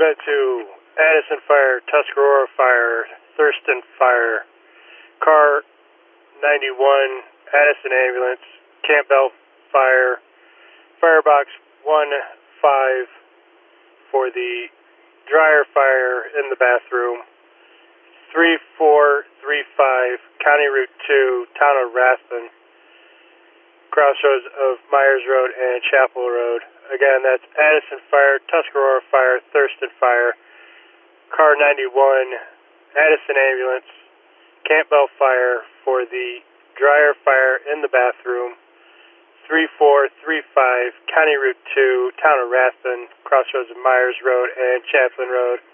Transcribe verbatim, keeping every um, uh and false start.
Event two, Addison Fire, Tuscarora Fire, Thurston Fire, Car ninety-one, Addison Ambulance, Campbell Fire, Firebox one five for the dryer fire in the bathroom, three four three five, County Route two, Town of Rathbun, crossroads of Myers Road and Chapel Road. Again, that's Addison Fire, Tuscarora Fire, Thurston Fire, Car ninety-one, Addison Ambulance, Campbell Fire for the dryer fire in the bathroom, three four three five, County Route two, Town of Rathbun, crossroads of Myers Road and Chaplin Road.